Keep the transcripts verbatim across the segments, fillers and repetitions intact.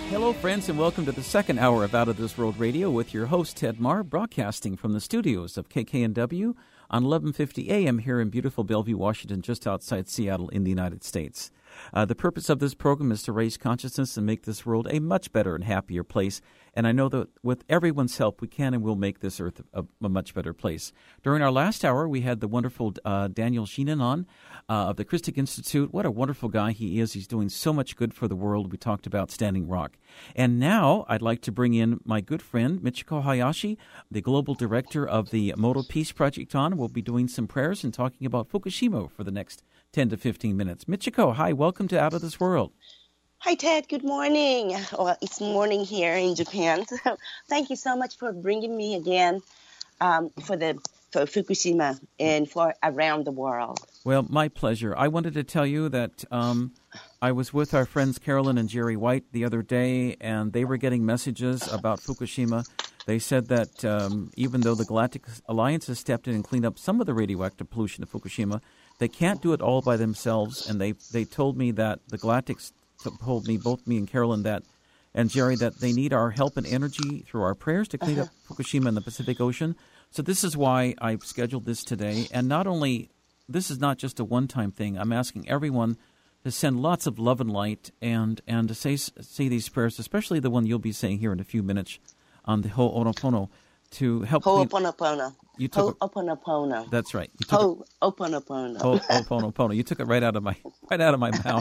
Hello, friends, and welcome to the second hour of Out of This World Radio with your host, Ted Marr, broadcasting from the studios of K K N W on eleven fifty A M here in beautiful Bellevue, Washington, just outside Seattle in the United States. Uh, the purpose of this program is to raise consciousness and make this world a much better and happier place. And I know that with everyone's help, we can and will make this earth a, a much better place. During our last hour, we had the wonderful uh, Daniel Sheehan on uh, of the Christic Institute. What a wonderful guy he is. He's doing so much good for the world. We talked about Standing Rock. And now I'd like to bring in my good friend, Michiko Hayashi, the global director of the Moto Peace Project on. We'll be doing some prayers and talking about Fukushima for the next ten to fifteen minutes. Michiko, hi, welcome to Out of This World. Hi, Ted. Good morning. Well, it's morning here in Japan. So thank you so much for bringing me again um, for the for Fukushima and for around the world. Well, my pleasure. I wanted to tell you that um, I was with our friends Carolyn and Jerry White the other day, and they were getting messages about Fukushima. They said that um, even though the Galactic Alliance has stepped in and cleaned up some of the radioactive pollution of Fukushima, they can't do it all by themselves. And they, they told me that the Galactics told me, both me and Carolyn, that and Jerry, that they need our help and energy through our prayers to clean uh-huh. up Fukushima and the Pacific Ocean. So this is why I've scheduled this today. And not only, this is not just a one-time thing. I'm asking everyone to send lots of love and light and, and to say say these prayers, especially the one you'll be saying here in a few minutes on the Ho'oponopono, to help. Ho'oponopono. You took Ho'oponopono. It, that's right. You took Ho'oponopono. Ho'oponopono. You took it right out of my right out of my mouth.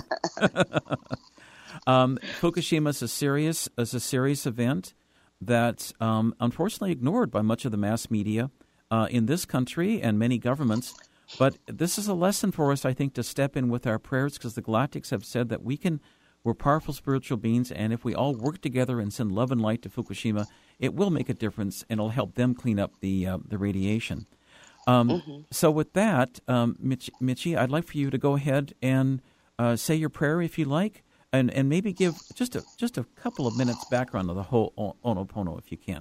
um, Fukushima is a serious is a serious event that's um, unfortunately ignored by much of the mass media uh, in this country and many governments. But this is a lesson for us, I think, to step in with our prayers, because the Galactics have said that we can. We're powerful spiritual beings, and if we all work together and send love and light to Fukushima, it will make a difference, and it'll help them clean up the uh, the radiation. Um, mm-hmm. So with that, um, Mich- Michi, I'd like for you to go ahead and uh, say your prayer if you like, and, and maybe give just a just a couple of minutes background of the whole Ho'oponopono if you can.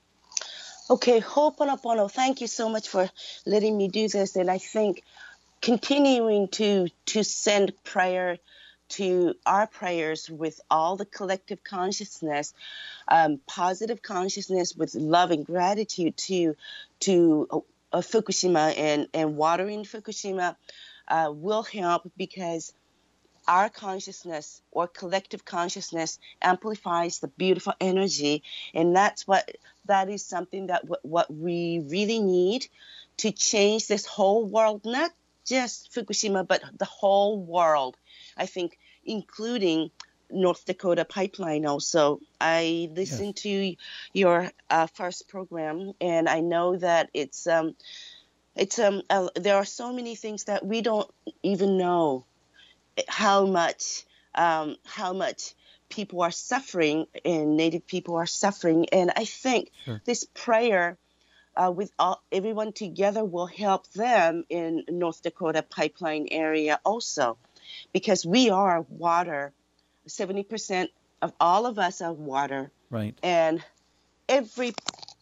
Okay, Ho'oponopono, thank you so much for letting me do this, and I think continuing to to send prayer to our prayers with all the collective consciousness, um, positive consciousness with love and gratitude to to uh, Fukushima and, and water in Fukushima uh, will help, because our consciousness or collective consciousness amplifies the beautiful energy. And that's what that is something that w- what we really need to change this whole world, not just Fukushima, but the whole world. I think, including North Dakota Pipeline also. I listened yes. to your uh, first program, and I know that it's um, it's um, uh, there are so many things that we don't even know how much um, how much people are suffering, and Native people are suffering. And I think sure. this prayer uh, with all, everyone together will help them in North Dakota Pipeline area also. Because we are water, seventy percent of all of us are water. Right. And every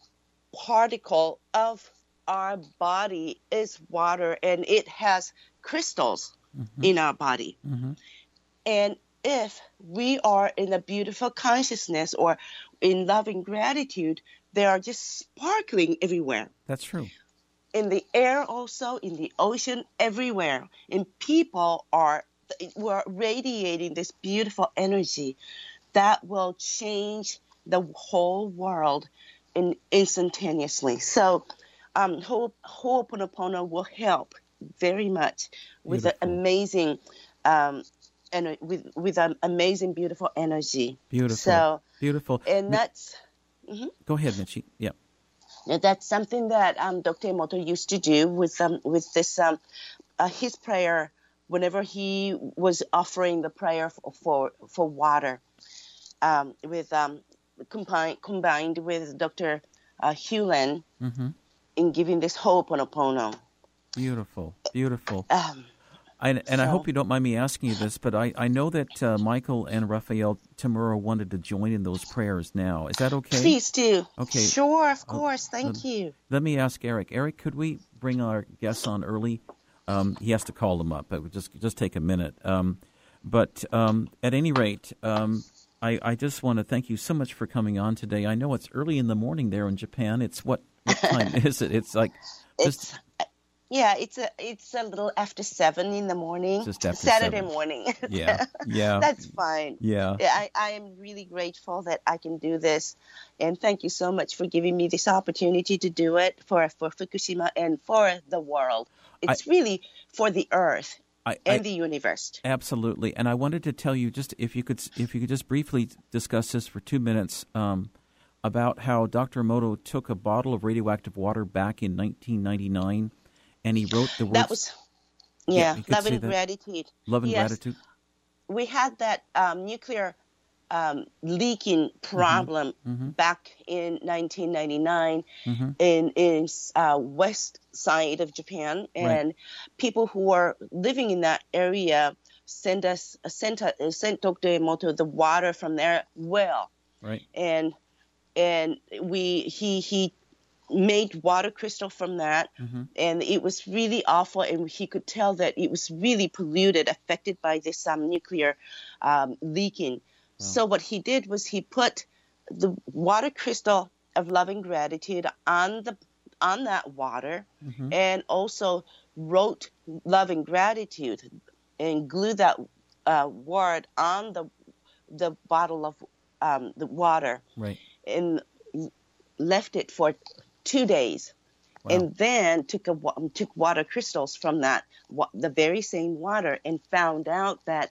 particle of our body is water, and it has crystals mm-hmm. in our body. Mm-hmm. And if we are in a beautiful consciousness or in love and gratitude, they are just sparkling everywhere. That's true. In the air also, in the ocean, everywhere. And people are we're radiating this beautiful energy that will change the whole world in instantaneously. So um, Ho- Ho'oponopono will help very much with an amazing um, and with with an amazing, beautiful energy. Beautiful. So beautiful. And that's mm-hmm. Go ahead, Michi. Yeah. That's something that um, Doctor Emoto used to do with um, with this um, uh, his prayer. Whenever he was offering the prayer for for, for water, um, with um, combined combined with Doctor Uh, Hewlin mm-hmm. in giving this Ho'oponopono. Beautiful, beautiful. Um, I, and so, I hope you don't mind me asking you this, but I, I know that uh, Michael and Raphael Tamura wanted to join in those prayers now. Is that okay? Please do. Okay. Sure, of course. Uh, Thank uh, you. Let me ask Eric. Eric, could we bring our guests on early? Um, he has to call them up. It would just just take a minute. Um, but um, at any rate, um, I, I just want to thank you so much for coming on today. I know it's early in the morning there in Japan. It's what, what time is it? It's like just... It's, yeah, it's a it's a little after seven in the morning. Just after Saturday seven. morning. Yeah, yeah. That's fine. Yeah. I, I am really grateful that I can do this. And thank you so much for giving me this opportunity to do it for, for Fukushima and for the world. It's I, really for the earth I, and I, the universe. Absolutely. And I wanted to tell you, just if you could if you could just briefly discuss this for two minutes, um, about how Doctor Emoto took a bottle of radioactive water back in nineteen ninety-nine. And he wrote the words. That was, yeah, yeah love and gratitude. Love and yes. gratitude. We had that um, nuclear um, leaking problem mm-hmm. Mm-hmm. back in nineteen ninety-nine mm-hmm. in in uh, west side of Japan, and right. people who were living in that area sent us sent uh, sent Doctor Emoto the water from their well, right? And and we he he. made water crystal from that, mm-hmm. and it was really awful, and he could tell that it was really polluted, affected by this um, nuclear um, leaking. Wow. So what he did was he put the water crystal of love and gratitude on the on that water, mm-hmm. and also wrote love and gratitude and glued that uh, word on the the bottle of um, the water, right. and left it for two days, wow. and then took a took water crystals from that the very same water, and found out that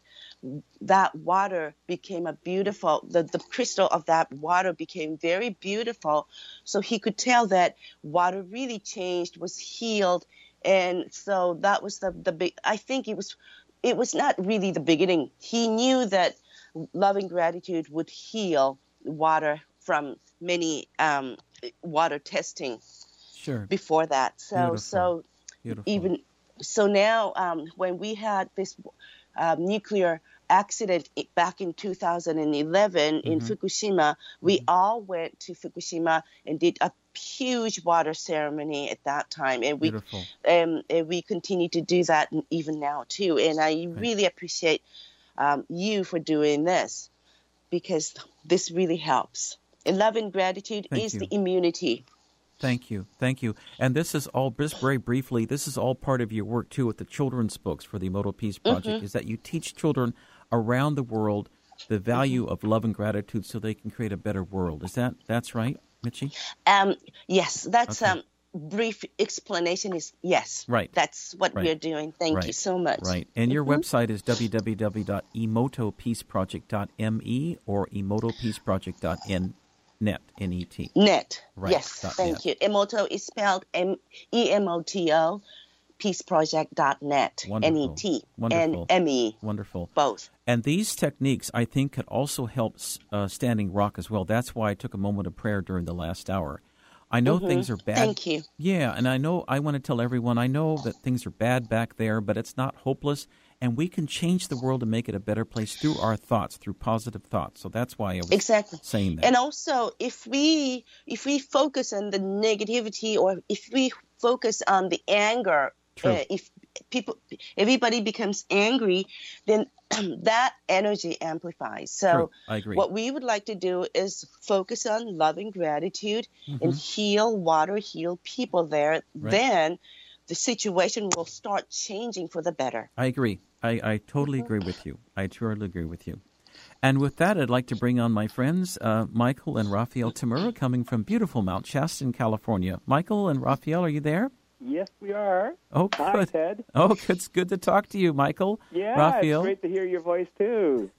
that water became a beautiful the, the crystal of that water became very beautiful. So he could tell that water really changed, was healed, and so that was the the big. I think it was it was not really the beginning. He knew that love and gratitude would heal water from many um, water testing sure. before that. So Beautiful. so Beautiful. even so now um, when we had this uh, nuclear accident back in two thousand eleven mm-hmm. in Fukushima, we mm-hmm. all went to Fukushima and did a huge water ceremony at that time, and we um, and we continue to do that even now too. And I right. really appreciate um, you for doing this, because this really helps. And love and gratitude Thank is you. the immunity. Thank you. Thank you. And this is all, just very briefly, this is all part of your work, too, with the children's books for the Emoto Peace Project, mm-hmm. is that you teach children around the world the value mm-hmm. of love and gratitude so they can create a better world. Is that, that's right, Michi? Um, yes, that's okay. um brief explanation is yes. Right. That's what right. we're doing. Thank right. you so much. Right. And your mm-hmm. website is w w w dot emoto peace project dot m e or emoto peace project dot net. N E T. Net. Right. Yes. Dot thank net. you. Emoto is spelled M E M O T O, peace project dot net. Wonderful. N E T. Wonderful. And M E. Wonderful. Both. And these techniques, I think, could also help uh, Standing Rock as well. That's why I took a moment of prayer during the last hour. I know mm-hmm. things are bad. Thank you. Yeah, and I know I want to tell everyone, I know that things are bad back there, but it's not hopeless, and we can change the world and make it a better place through our thoughts, through positive thoughts. So that's why I was exactly. saying that. And also, if we if we focus on the negativity, or if we focus on the anger, uh, if people, everybody becomes angry, then that energy amplifies. So True. I agree. What we would like to do is focus on love and gratitude mm-hmm. and heal water, heal people there. Right. Then the situation will start changing for the better. I agree. I, I totally mm-hmm. agree with you. I truly agree with you. And with that, I'd like to bring on my friends, uh, Michael and Raphael Tamura, coming from beautiful Mount Shasta in California. Michael and Raphael, are you there? Yes, we are. Oh, good. Hi, Ted. Oh, it's good to talk to you, Michael. Yeah, Raphael. It's great to hear your voice, too.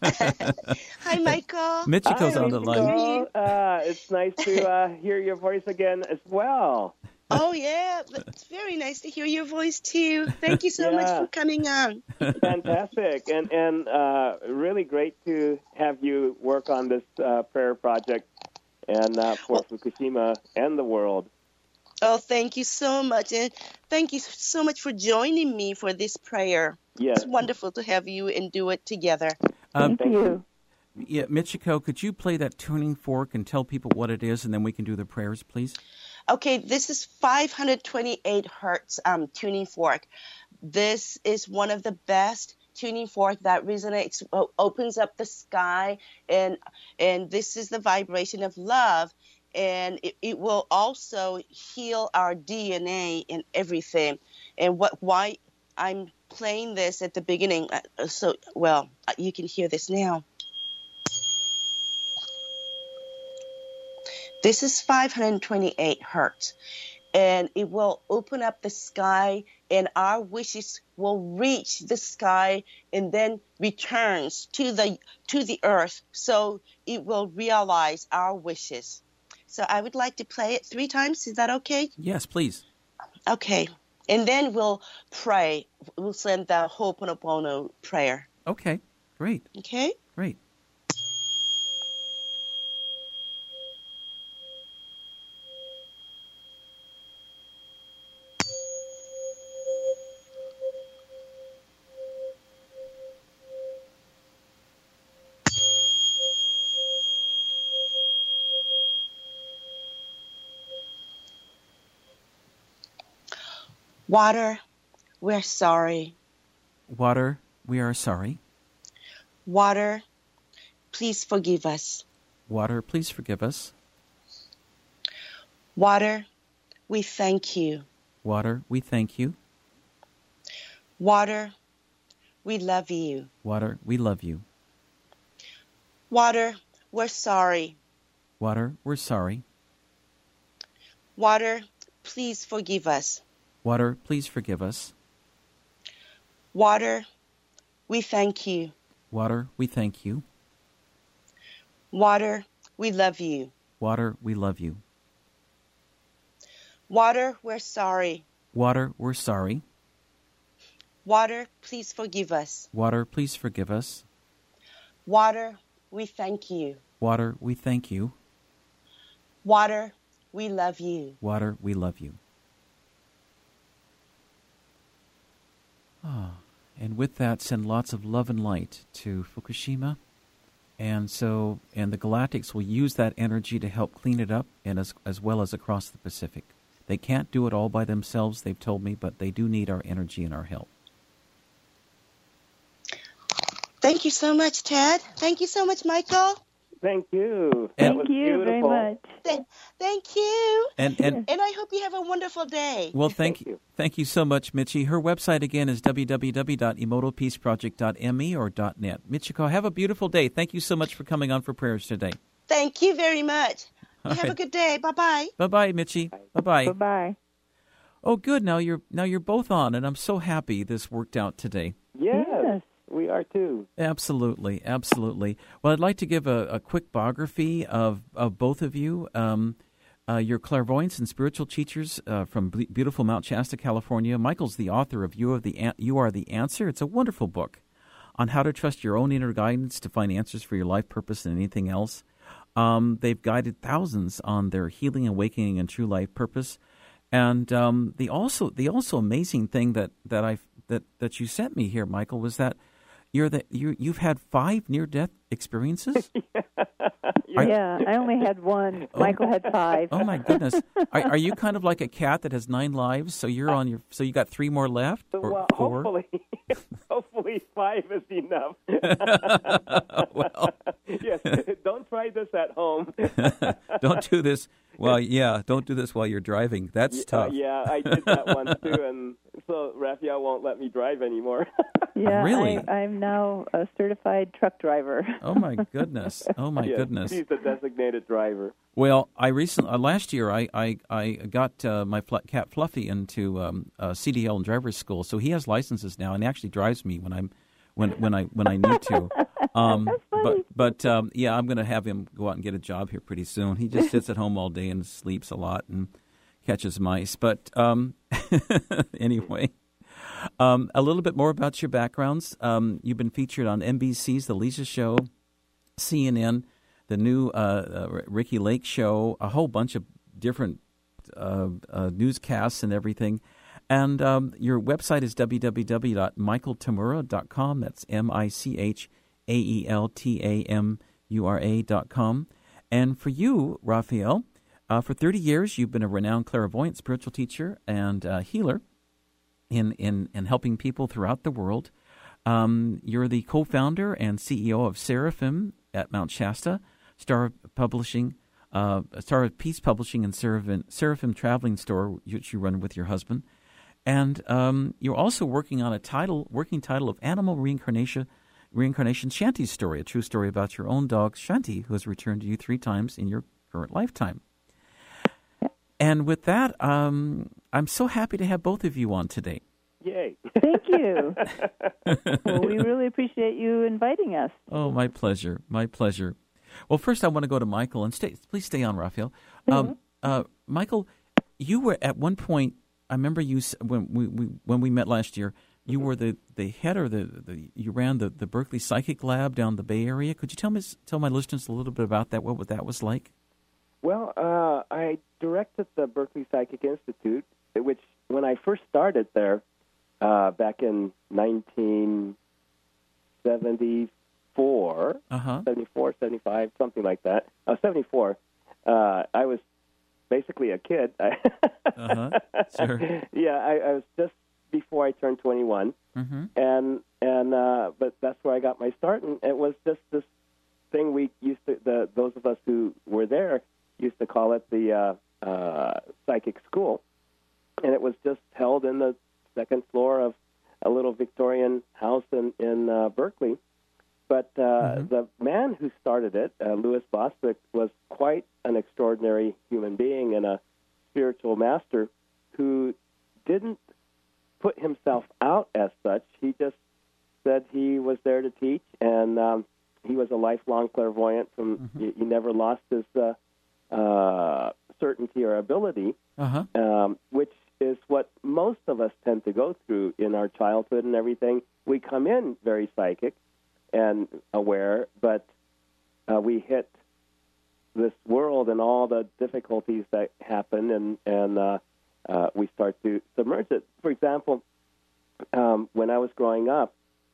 Hi, Michael. Michiko's Hi, on the line. Michiko. Uh, it's nice to uh, hear your voice again as well. Oh, yeah. It's very nice to hear your voice, too. Thank you so yeah. much for coming on. Fantastic. And, and uh, really great to have you work on this uh, prayer project and uh, for well, Fukushima and the world. Oh, thank you so much. And thank you so much for joining me for this prayer. Yes. It's wonderful to have you and do it together. Um, thank you. Yeah, Michiko, could you play that tuning fork and tell people what it is, and then we can do the prayers, please? Okay, this is five hundred twenty-eight hertz um, tuning fork. This is one of the best tuning forth, that resonates, opens up the sky, and and this is the vibration of love, and it, it will also heal our D N A and everything. And what why I'm playing this at the beginning, so well you can hear this now. This is five hundred twenty-eight hertz, and it will open up the sky, and our wishes will reach the sky and then returns to the to the earth, so it will realize our wishes. So I would like to play it three times. Is that okay? Yes, please. Okay. And then we'll pray. We'll send the Ho'oponopono prayer. Okay, great. Okay? Great. Water, we're sorry. Water, we are sorry. Water, please forgive us. Water, please forgive us. Water, we thank you. Water, we thank you. Water, we love you. Water, we love you. Water, we're sorry. Water, we're sorry. Water, please forgive us. Water, please forgive us. Water, we thank you. Water, we thank you. Water, we love you. Water, we love you. Water, we're sorry. Water, we're sorry. Water, please forgive us. Water, please forgive us. Water, we thank you. Water, we thank you. Water, we love you. Water, we love you. Ah, and with that, send lots of love and light to Fukushima. And so, and the Galactics will use that energy to help clean it up, and as, as well as across the Pacific. They can't do it all by themselves, they've told me, but they do need our energy and our help. Thank you so much, Ted. Thank you so much, Michael. Thank you. And, that was Thank you beautiful. very much. Th- thank you. And and And I hope you have a wonderful day. well, thank, Thank you. Thank you so much, Michi. Her website again is w w w dot emoto peace project dot m e or .net. Michiko, have a beautiful day. Thank you so much for coming on for prayers today. Thank you very much. You All have right. a good day. Bye-bye. Bye-bye, Michi. Bye-bye. Bye-bye. Oh, good. Now you're now you're both on, and I'm so happy this worked out today. Yes, Yes. we are too. Absolutely, absolutely. Well, I'd like to give a, a quick biography of, of both of you. Um, uh, you're clairvoyants and spiritual teachers uh, from b- beautiful Mount Shasta, California. Michael's the author of You Are the An- You Are the Answer. It's a wonderful book on how to trust your own inner guidance to find answers for your life purpose and anything else. Um, they've guided thousands on their healing, awakening, and true life purpose. And um, the also the also amazing thing that that I that that you sent me here, Michael, was that you're the you you've had five near death experiences. Yeah, I only had one. Michael had five. Oh my goodness! Are, are you kind of like a cat that has nine lives? So you're on your so you got three more left, or Well, four? hopefully, hopefully five is enough. Well, Yes, don't try this at home. don't do this. Well, yeah, don't do this while you're driving. That's Uh, tough. yeah, I did that once too, and so Raphael won't let me drive anymore. Yeah, Really? I, I'm now a certified truck driver. Oh my goodness! Oh my Yes, goodness! he's the designated driver. Well, I recently uh, last year I I, I got uh, my fl- cat Fluffy into um, uh, C D L and driver's school, so he has licenses now and he actually drives me when I'm when when I when I need to. Um, but but um, yeah, I'm going to have him go out and get a job here pretty soon. He just sits at home all day and sleeps a lot and catches mice. But um, anyway. Um, a little bit more about your backgrounds. Um, you've been featured on N B C's The Lisa Show, C N N, the new uh, uh, Ricky Lake Show, a whole bunch of different uh, uh, newscasts and everything. And um, your website is w w w dot michael tamura dot com. That's M I C H A E L T A M U R A dot com. And for you, Raphael, uh, for thirty years, you've been a renowned clairvoyant, spiritual teacher, and uh, healer. In, in, in helping people throughout the world. Um, you're the co-founder and C E O of Seraphim at Mount Shasta, Star Publishing, uh, Star of Peace Publishing, and Seraphim, Seraphim Traveling Store, which you run with your husband. And um, you're also working on a title, working title of Animal Reincarnation, Reincarnation Shanti's Story, a true story about your own dog, Shanti, who has returned to you three times in your current lifetime. And with that, um, I'm so happy to have both of you on today. Yay. Thank you. Well, we really appreciate you inviting us. Oh, my pleasure. My pleasure. Well, first I want to go to Michael, and stay, please stay on, Raphael. Mm-hmm. Um, uh, Michael, you were at one point, I remember you when we, we when we met last year, you were the, the head or the, the you ran the, the Berkeley Psychic Lab down the Bay Area. Could you tell me tell my listeners a little bit about that, what that was like? Well, uh, I directed the Berkeley Psychic Institute, which when I first started there uh, back in nineteen seventy-four, uh-huh. seventy-four, seventy-five, something like that. Uh, seventy-four, uh, I was basically a kid. uh-huh. Sure. Yeah, I, I was just before I turned twenty-one, mm-hmm. and and uh, but that's where I got my start, and it was just this thing we used to. The those of us who were there used to call it the uh, uh, psychic school, and it was just held in the second floor of a little Victorian house in in uh, Berkeley. But uh, mm-hmm. the man who started it, uh, Louis Bostwick, was quite an extraordinary human being and a spiritual master who didn't put himself out as such. He just said he was there to teach, and um, he was a lifelong clairvoyant. From mm-hmm. he, he never lost his uh, uh, certainty or ability, uh-huh. um, which is what most of us tend to go through in our childhood and everything. We come in very psychic and aware, but uh, we hit this world and all the difficulties that happen, and, and uh, uh, we start to submerge it. For example, um, when I was growing up,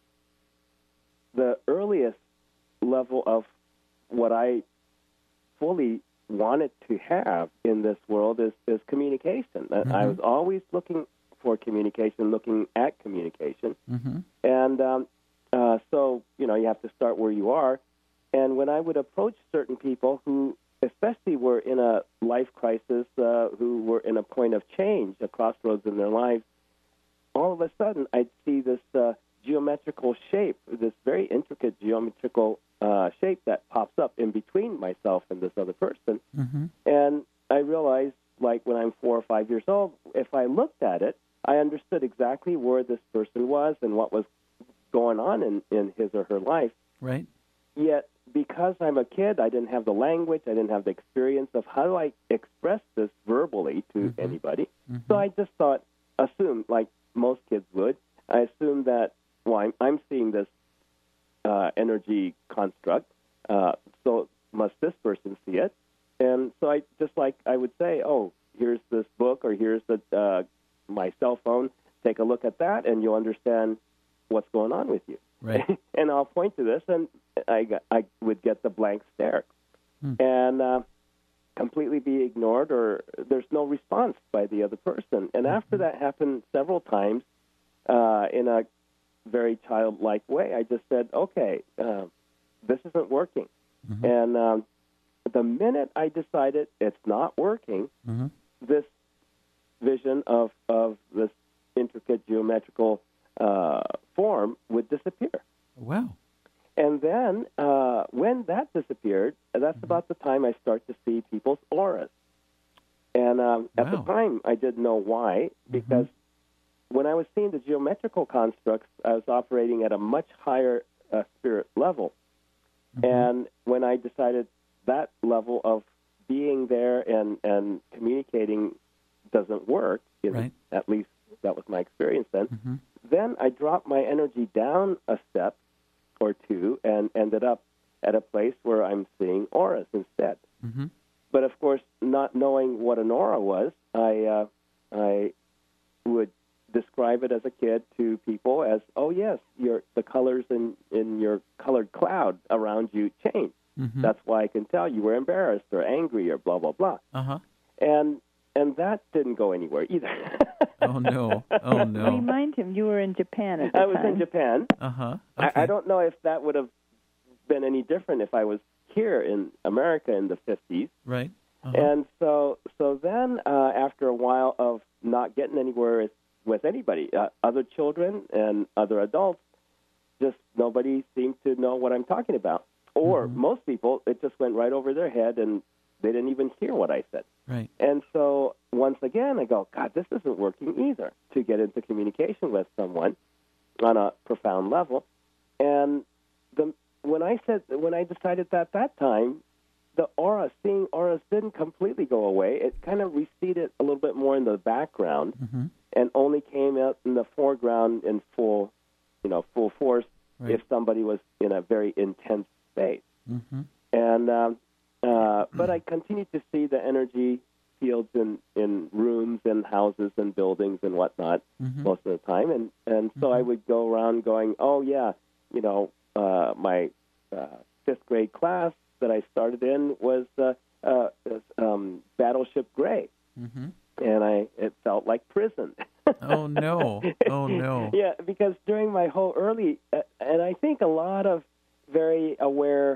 the earliest level of what I fully wanted to have in this world is, is communication. Mm-hmm. I was always looking for communication, looking at communication. Mm-hmm. And um, uh, so, you know, you have to start where you are. And when I would approach certain people who especially were in a life crisis, uh, who were in a point of change, a crossroads in their lives, all of a sudden I'd see this uh, geometrical shape, this very intricate geometrical uh, shape that pops up in between myself and this other person. Mm-hmm. And I realized, like when I'm four or five years old, if I looked at it, I understood exactly where this person was and what was going on in, in his or her life. Right. Yet, because I'm a kid, I didn't have the language, I didn't have the experience of how do I express this verbally to mm-hmm. anybody. Mm-hmm. So I just thought, assumed, like most kids would, I assumed that, well, I'm, I'm seeing this uh, energy construct, uh, so must this person see it? And so I just like I would say, oh, here's this book, or here's the uh, my cell phone. Take a look at that, and you'll understand what's going on with you. Right. And I'll point to this, and I, got, I would get the blank stare, hmm. and uh, completely be ignored, or there's no response by the other person. And mm-hmm. after that happened several times uh, in a very childlike way, I just said, okay, uh, this isn't working. Mm-hmm. And um, the minute I decided it's not working, mm-hmm. this vision of, of this intricate geometrical uh, form would disappear. Wow. And then uh, when that disappeared, that's mm-hmm. about the time I start to see people's auras. And um, at wow. the time, I didn't know why, because mm-hmm. when I was seeing the geometrical constructs, I was operating at a much higher uh, spirit level. Mm-hmm. And when I decided that level of being there and, and communicating doesn't work, right. at least that was my experience then, mm-hmm. then I dropped my energy down a step or two and ended up at a place where I'm seeing auras instead. Mm-hmm. But of course, not knowing what an aura was, I uh, I would describe it as a kid to people as, oh yes, your the colors in, in your colored cloud around you change. Mm-hmm. That's why I can tell you were embarrassed or angry or blah blah blah. Uh-huh. And and that didn't go anywhere either. Oh, no. Oh, no. Remind him you were in Japan at the I was time. in Japan. Uh-huh. Okay. I, I don't know if that would have been any different if I was here in America in the fifties. Right. Uh-huh. And so so then uh, after a while of not getting anywhere with, with anybody, uh, other children and other adults, just nobody seemed to know what I'm talking about. Or Mm-hmm. most people, it just went right over their head and they didn't even hear what I said. Right. And so once again, I go, God, this isn't working either, to get into communication with someone on a profound level. And the when I said when I decided that at that time, the aura, seeing auras didn't completely go away. It kind of receded a little bit more in the background Mm-hmm. and only came out in the foreground in full, you know, full force Right. if somebody was in a very intense state. Mm-hmm. And um, uh, but I continued to see the energy fields in, in rooms and houses and buildings and whatnot Mm-hmm. most of the time, and and so Mhm. I would go around going, oh yeah, you know, uh, my uh, fifth grade class that I started in was uh, uh, um, Battleship Gray, Mm-hmm. and I it felt like prison. Oh, no. Oh, no. Yeah, because during my whole early, uh, and I think a lot of very aware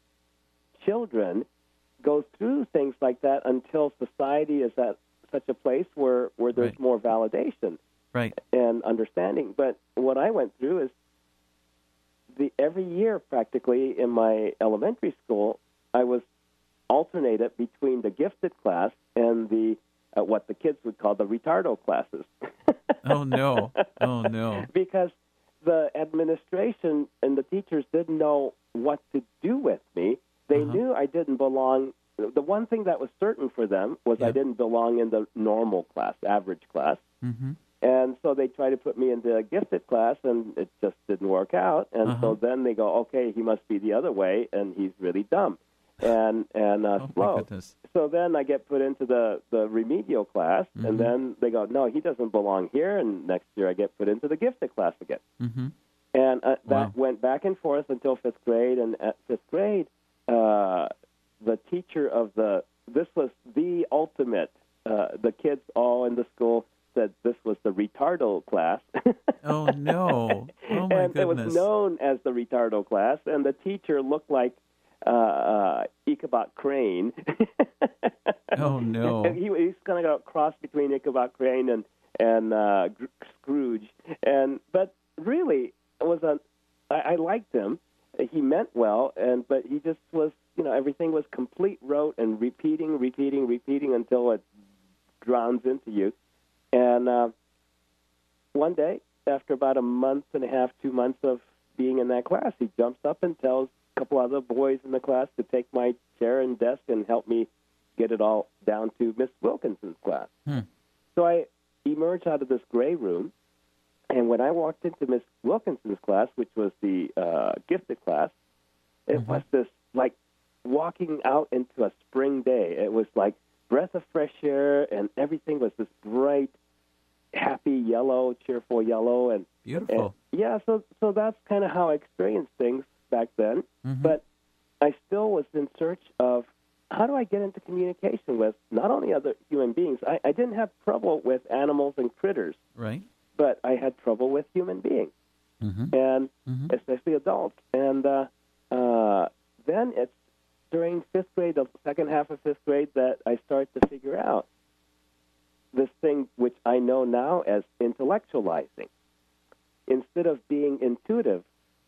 children go through things like that until society is at such a place where, where there's Right. more validation Right. and understanding. But what I went through is the every year practically in my elementary school, I was alternated between the gifted class and the uh, what the kids would call the retardo classes. Oh, no. Oh, no. Because the administration and the teachers didn't know what to do with me. They Uh-huh. knew I didn't belong. The one thing that was certain for them was I Yep. didn't belong in the normal class, average class. Mm-hmm. And so they tried to put me into a gifted class, and it just didn't work out. And Uh-huh. so then they go, okay, he must be the other way, and he's really dumb and and uh, Oh, my slow. goodness. So then I get put into the, the remedial class, Mhm. and then they go, no, he doesn't belong here. And next year I get put into the gifted class again. Mm-hmm. And uh, that Wow. went back and forth until fifth grade. And at fifth grade, uh, the teacher of the, this was the ultimate, uh, the kids all in the school said this was the retardo class. Oh, no. Oh, my and it goodness. was known as the retardo class, and the teacher looked like uh, uh, Ichabod Crane. Oh, no. And he, he's kind of a cross between Ichabod Crane and and uh, Gr- Scrooge. And but really, it was a. I, I liked him. He meant well, and but he just was. You know, everything was complete rote and repeating, repeating, repeating until it drowns into you. And uh, one day, after about a month and a half, two months of being in that class, he jumps up and tells a couple other boys in the class to take my chair and desk and help me get it all down to Miss Wilkinson's class. Hmm. So I emerged out of this gray room, and when I walked into Miss Wilkinson's class, which was the uh, gifted class, it Mhm. was this like walking out into a spring day. It was like breath of fresh air, and everything was this bright, happy yellow, cheerful yellow, and Beautiful. and, yeah. So so that's kind of how I experienced things back then. Mhm. But I still was in search of how do I get into communication with not only other human beings. I, I didn't have trouble with animals and critters, Right. but I had trouble with human beings, Mm-hmm. and Mm-hmm. especially adults. And uh, uh, then it's during fifth grade, the second half of fifth grade, that I start to figure out this thing which I know now as intellectualizing. Instead of being intuitive,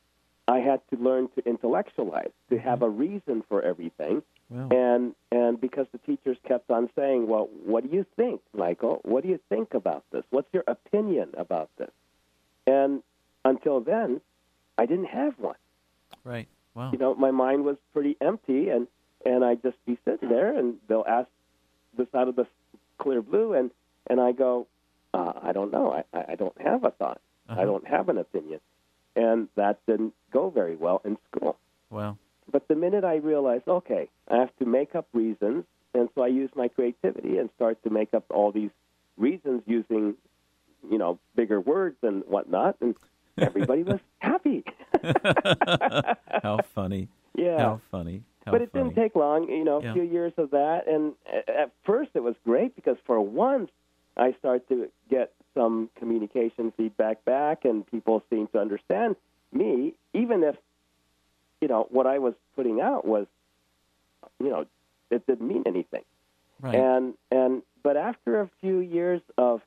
I had to learn to intellectualize, to have a reason for everything. Wow. And and because the teachers kept on saying, well, what do you think, Michael? What do you think about this? What's your opinion about this? And until then, I didn't have one. Right. Wow. You know, my mind was pretty empty, and, and I'd just be sitting there, and they'll ask this out of the clear blue, and, and I go, uh, I don't know. I, I don't have a thought. Uh-huh. I don't have an opinion. And that didn't go very well in school. Wow. But the minute I realized, okay, I have to make up reasons, and so I use my creativity and start to make up all these reasons using, you know, bigger words and whatnot, and everybody was happy. How funny. Yeah. How funny. How How but it funny. didn't take long, you know, a Yeah. few years of that. And at at first it was great because for once I started to get some communication feedback back, and people seemed to understand me, even if, you know, what I was putting out was, you know, it didn't mean anything. Right. And and but after a few years of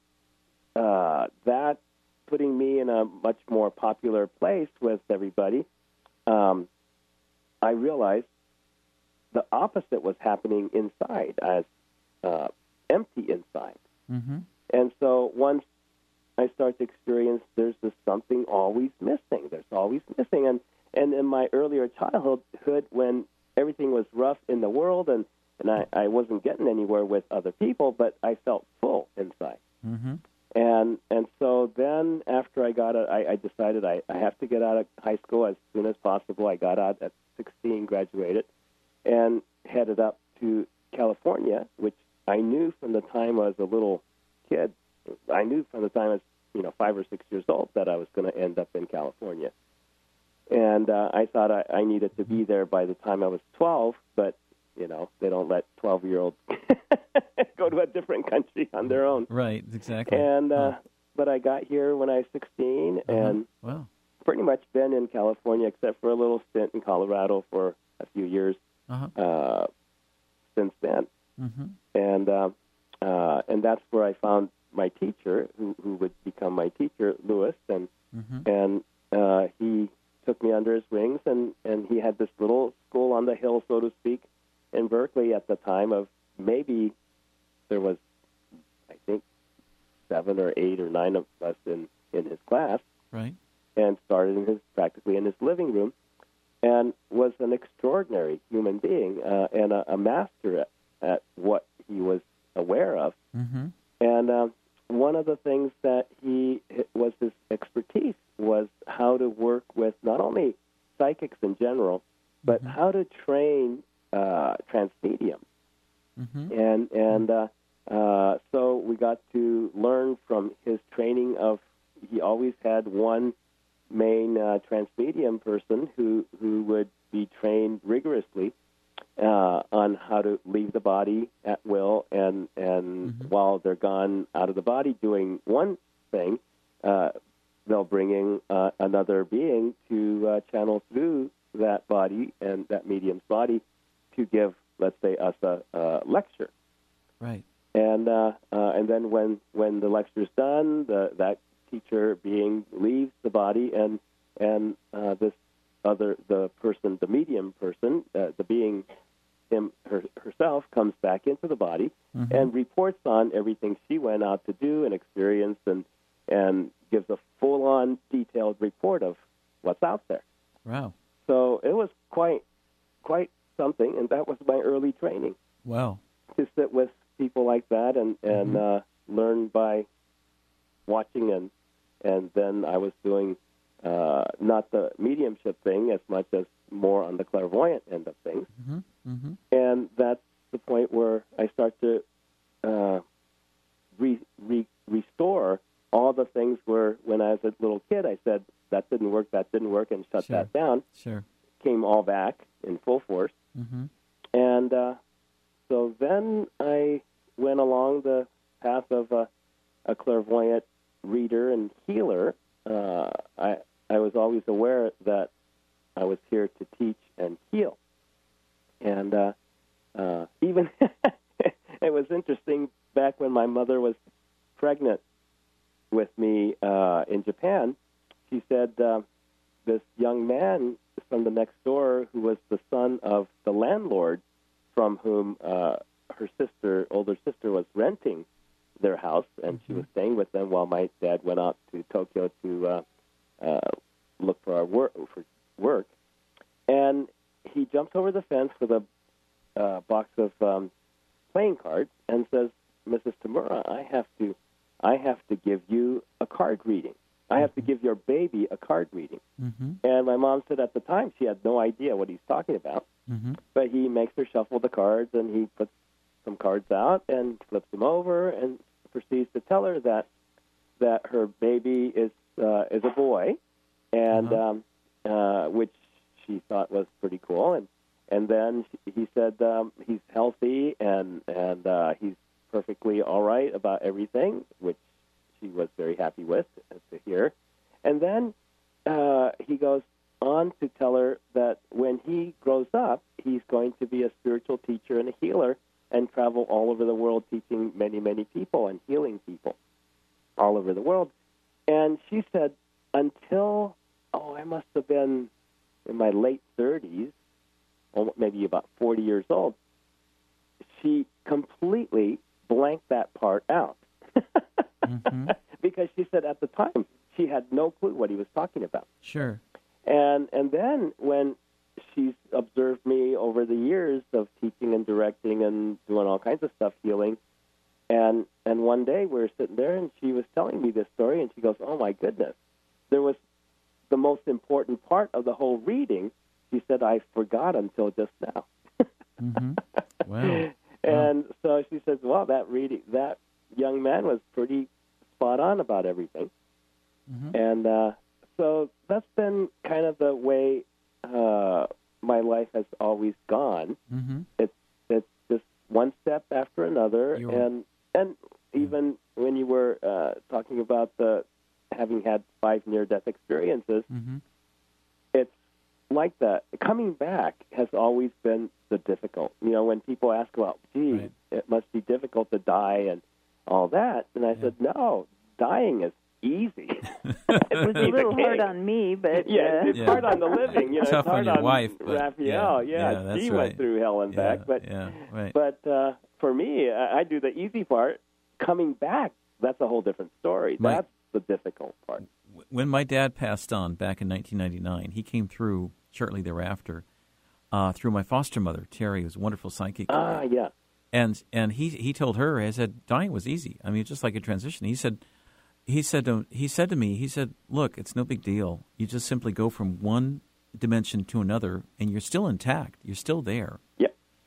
uh, that putting me in a much more popular place with everybody, um, I realized the opposite was happening inside, as uh, empty inside. Mm-hmm. And so once I start to experience there's this something always missing. There's always missing. And and in my earlier childhood, when everything was rough in the world and, and I, I wasn't getting anywhere with other people, but I felt full inside. Mm-hmm. And and so then after I got out, I, I decided I, I have to get out of high school as soon as possible. I got out at sixteen, graduated, and headed up to California, which I knew from the time I was a little kid. I knew from the time I was, you know, five or six years old that I was going to end up in California. And uh, I thought I, I needed to be there by the time I was twelve, but, you know, they don't let twelve-year-olds go to a different country on their own. Right, exactly. And uh, Oh. But I got here when I was sixteen, Uh-huh. and Wow. pretty much been in California except for a little stint in Colorado for a few years Uh-huh. uh, since then. Mm-hmm. And uh, uh, and that's where I found my teacher, who, who would become my teacher, Lewis, and Mm-hmm. and uh, he took me under his wings, and, and he had this little school on the hill, so to speak, in Berkeley at the time of maybe there was, I think, seven or eight or nine of us in, in his class, Right. and started in his practically in his living room, and was an extraordinary human being uh, and a, a master at, at what he was aware of. Mm-hmm. And um, one of the things that he was his expertise was how to work with not only psychics in general, but Mhm. how to train uh, transmediums. Mm-hmm. And and uh, uh, so we got to learn from his training of. He always had one main uh, transmedium person who who would be trained rigorously uh, on how to leave the body at will, and and Mhm. while they're gone out of the body doing one thing, uh, they'll bring in uh, another being to uh, channel through that body and that medium's body to give, let's say, us a, a lecture. Right. And uh, uh, and then when when the lecture's done, the, that teacher being leaves the body, and and uh, this other the person, the medium person, uh, the being him her, herself comes back into the body Mhm. and reports on everything she went out to do and experience, and and gives a full-on detailed report of what's out there. Wow. So it was quite quite something, and that was my early training, Wow. to sit with people like that and and Mhm. uh, learn by watching, and and then I was doing uh, not the mediumship thing as much as more on the clairvoyant end of things, Mm-hmm. Mm-hmm. and that's the point where I start to uh, re, re, restore all the things where when I was a little kid I said that didn't work, that didn't work, and shut Sure. that down. Sure. Came all back in full force. Mm-hmm. And uh, so then I went along the path of a, a clairvoyant reader and healer. Uh, I I was always aware that I was here to teach and heal. And uh, uh, even it was interesting back when my mother was pregnant with me uh, in Japan. She said uh, this young man from the next door, who was the son of the landlord from whom uh, her sister, older sister, was renting their house, and she was staying with them while my dad went out to Tokyo to uh, uh, look for our work, for work. And he jumps over the fence with a uh, box of um, playing cards and says, "Missus Tamura, I have to, I have to give you a card reading. I have to give your baby a card reading." Mm-hmm. And my mom said at the time she had no idea what he's talking about. Mm-hmm. But he makes her shuffle the cards, and he puts some cards out and flips them over and proceeds to tell her that that her baby is uh, is a boy, and Uh-huh. um, uh, which she thought was pretty cool. And and then he said um, he's healthy and and uh, he's perfectly all right about everything, which she was very happy with to hear. And then uh, he goes on to tell her that when he grows up, he's going to be a spiritual teacher and a healer and travel all over the world teaching many, many people and healing people all over the world. And she said, until, oh, I must have been in my late thirties, or maybe about forty years old, she completely blanked that part out. mm-hmm. Because she said at the time she had no clue what he was talking about. Sure. And and then when she's observed me over the years of teaching and directing and doing all kinds of stuff, healing, and and one day we were sitting there and she was telling me this story, and she goes, oh my goodness, there was the most important part of the whole reading. She said, I forgot until just now. mm-hmm. Wow. And so she says, well, that reading, that young man was pretty spot on about everything. Mm-hmm. And uh, so that's been kind of the way uh, my life has always gone. Mm-hmm. It's it's just one step after another. You're... And and even mm-hmm. when you were uh, talking about the having had five near-death experiences, mm-hmm. it's like that. Coming back has always been the difficult. You know, when people ask about, gee, right. it must be difficult to die and all that, and I yeah. said, no, dying is easy. It was a little hard on me, but... Yeah, uh... it's yeah. hard on the living. You know, Tough it's hard on your on wife. But Raphael, yeah, yeah, yeah she right. went through hell and yeah, back. But, yeah, right. but uh, for me, I, I do the easy part. Coming back, that's a whole different story. My, that's the difficult part. When my dad passed on back in nineteen ninety-nine, he came through shortly thereafter uh, through my foster mother, Terry, who was a wonderful psychic. Ah, yeah. And and he he told her, I said, dying was easy. I mean, just like a transition. He said, he said to, he said to me, he said, look, it's no big deal. You just simply go from one dimension to another, and you're still intact. You're still there. Yeah.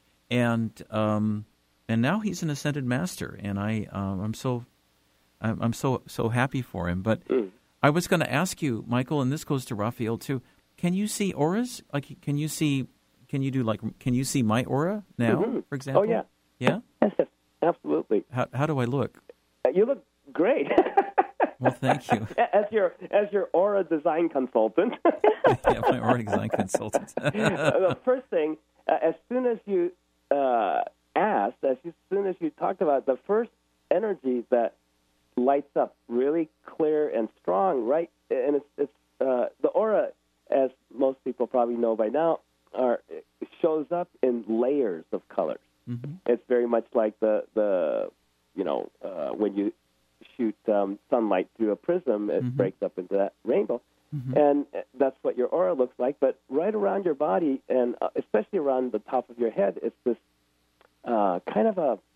And um, and now he's an ascended master, and I um, I'm so I'm, I'm so so happy for him. But mm. I was going to ask you, Michael, and this goes to Raphael too. Can you see auras? Like, can you see? Can you do like? Can you see my aura now, mm-hmm. for example? Oh yeah. Yeah? Yes, yes, absolutely. How how do I look? Uh, you look great. Well, thank you. As your as your aura design consultant. Yeah, my aura design consultant. uh, the first thing, uh, as soon as you uh, asked, as soon as you talked about the first energy that lights up really clear and strong, right? And it's it's uh, the aura, as most people probably know by now, are it shows up in layers of colors. Mm-hmm. It's very much like the, the you know, uh, when you shoot um, sunlight through a prism, it mm-hmm. breaks up into that rainbow. Mm-hmm. And that's what your aura looks like. But right around your body, and uh, especially around the top of your head, it's this uh, kind of a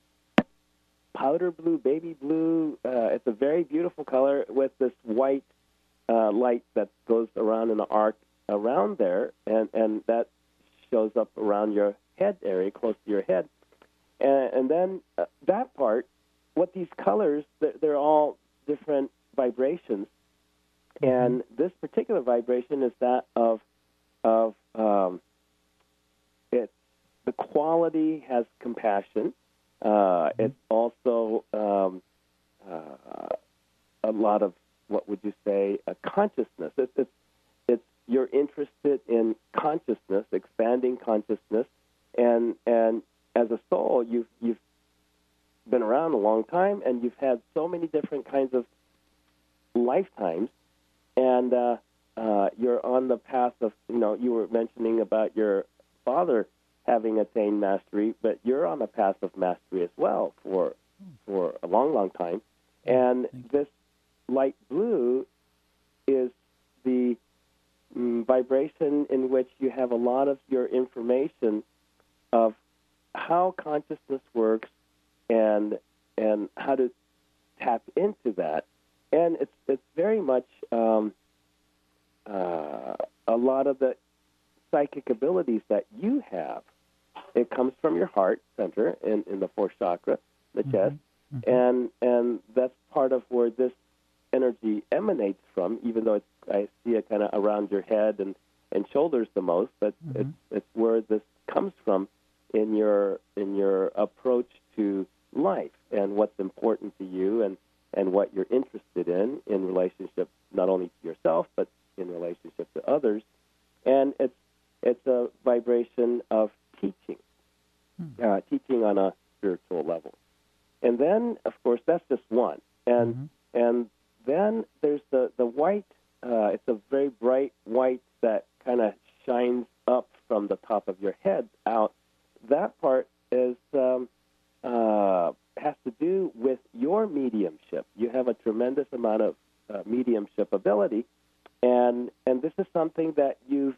powder blue, baby blue. Uh, it's a very beautiful color with this white uh, light that goes around in an arc around there, and, and that shows up around your head area, close to your head. And, and then uh, that part, what these colors, they're, they're all different vibrations. Mm-hmm. And this particular vibration is that of, of um, it, the quality has compassion. Uh, mm-hmm. It's also um, uh, a lot of, what would you say, a consciousness. It's, it's, it's you're interested in consciousness, expanding consciousness, and and as a soul, you've you've been around a long time, and you've had so many different kinds of lifetimes, and uh, uh, you're on the path of, you know, you were mentioning about your father having attained mastery, but you're on the path of mastery as well for for a long, long time, and this light blue is the mm, vibration in which you have a lot of your information of how consciousness works and and how to tap into that. And it's it's very much um, uh, a lot of the psychic abilities that you have. It comes from your heart center in, in the fourth chakra, the mm-hmm. chest, mm-hmm. and and that's part of where this energy emanates from, even though it's, I see it kind of around your head and, and shoulders the most, but mm-hmm. it's, it's where this comes from in your in your approach to life and what's important to you and, and what you're interested in in relationship not only to yourself but in relationship to others. And it's it's a vibration of teaching, hmm. uh, teaching on a spiritual level. And then, of course, that's just one. And mm-hmm. and then there's the, the white, uh, it's a very bright white that kind of shines up from the top of your head out. That part is um, uh, has to do with your mediumship. You have a tremendous amount of uh, mediumship ability, and and this is something that you've,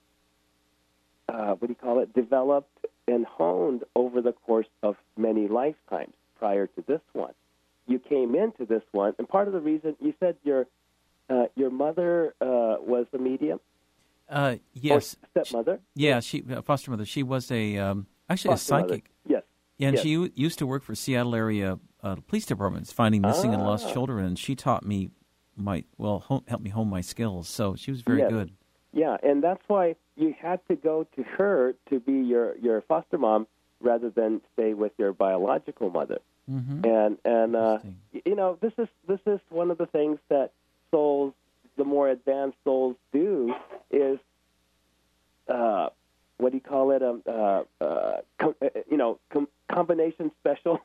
uh, what do you call it, developed and honed over the course of many lifetimes prior to this one. You came into this one, and part of the reason, you said your uh, your mother uh, was a medium? Uh, yes. Or stepmother? Yeah, she uh, foster mother. She was a, um, actually foster a psychic. Mother. Yes. Yeah, and yes. she u- used to work for Seattle area uh, police departments, finding missing ah. and lost children, and she taught me my, well, home, helped me hone my skills, so she was very yes. good. Yeah, and that's why you had to go to her to be your, your foster mom rather than stay with your biological mother. Mm-hmm. And and uh, you know, this is this is one of the things that souls, the more advanced souls do, is uh, what do you call it? Um, uh, uh, com- you know, com- combination special,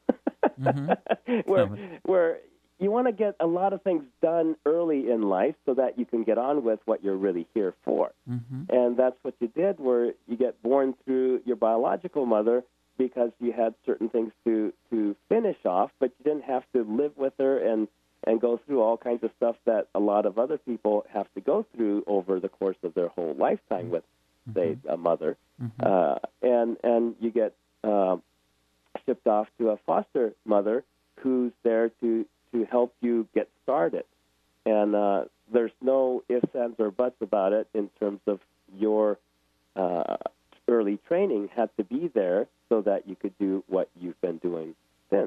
mm-hmm. where where you want to get a lot of things done early in life so that you can get on with what you're really here for. Mm-hmm. And that's what you did, where you get born through your biological mother, because you had certain things to, to finish off, but you didn't have to live with her and, and go through all kinds of stuff that a lot of other people have to go through over the course of their whole lifetime with, mm-hmm. say, a mother. Mm-hmm. Uh, and and you get uh, shipped off to a foster mother who's there to, to help you get started. And uh, there's no ifs, ands, or buts about it in terms of your uh, early training had to be there so that you could do what you've been doing since.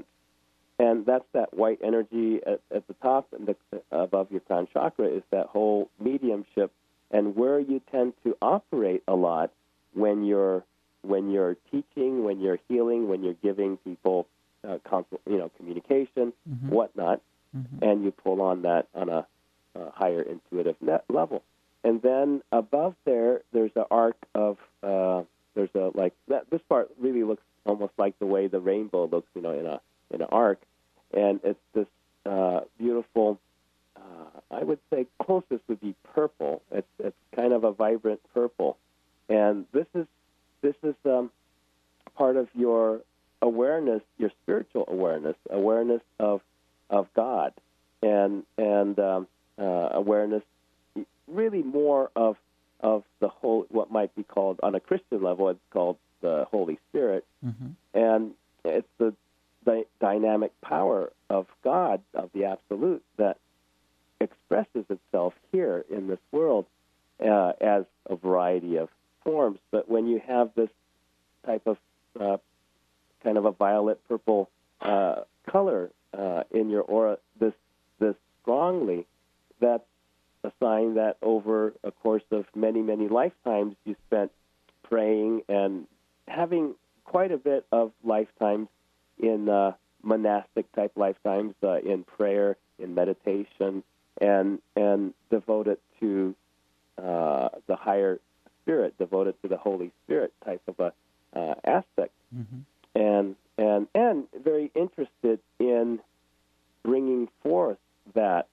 And that's that white energy at, at the top and the, above your crown chakra is that whole mediumship, and where you tend to operate a lot when you're when you're teaching, when you're healing, when you're giving people uh, consult, you know, communication, mm-hmm. whatnot, mm-hmm. and you pull on that on a, a higher intuitive net level. And then above there, there's an arc of uh, there's a like that. This part really looks almost like the way the rainbow looks, you know, in a in an arc, and it's this uh, beautiful. Uh, I would say closest would be purple. It's it's kind of a vibrant purple, and this is this is um, part of your awareness, your spiritual awareness, awareness of of God, and and um, uh, awareness. Really more of of the whole, what might be called on a Christian level, it's called the Holy Spirit, mm-hmm. and it's the, the dynamic power of God, of the Absolute, that expresses itself here in this world uh, as a variety of forms. But when you have this type of uh, kind of a violet purple uh, color uh, in your aura, this this strongly, that's a sign that over a course of many, many lifetimes you spent praying and having quite a bit of lifetimes in uh, monastic type lifetimes, uh, in prayer, in meditation, and and devoted to uh, the higher spirit, devoted to the Holy Spirit type of a uh, aspect, mm-hmm. and and and very interested in bringing forth that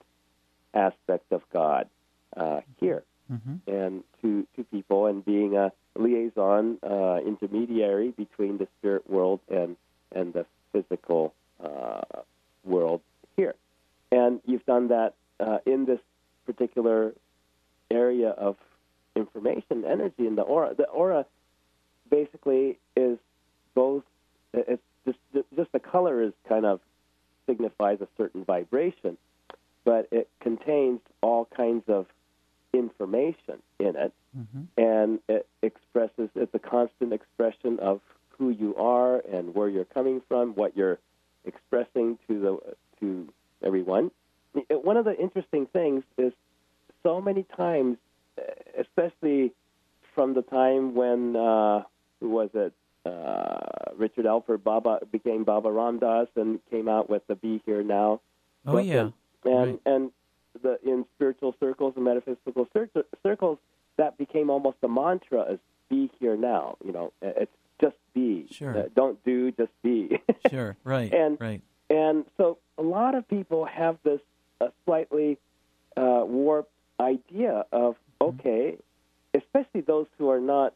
aspect of God uh, here, mm-hmm. and to, to people, and being a liaison, uh, intermediary between the spirit world and and the physical uh, world here. And you've done that uh, in this particular area of information, energy in the aura. The aura basically is both, it's just, just the color is kind of signifies a certain vibration, but it contains all kinds of information in it, mm-hmm. and it expresses, it's a constant expression of who you are and where you're coming from, what you're expressing to the to everyone. One of the interesting things is so many times, especially from the time when uh, who was it? Uh, Richard Alpert Baba became Baba Ram Dass and came out with the Be Here Now. Oh, book. yeah. And, Right. and the in spiritual circles and metaphysical cir- circles, that became almost a mantra as Be Here Now. You know, it's just be. Sure. Uh, don't do, just be. Sure, right, and, right. And so a lot of people have this uh, slightly uh, warped idea of, okay, especially those who are not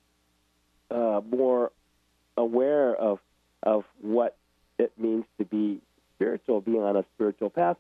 uh, more aware of of what it means to be spiritual, being on a spiritual path.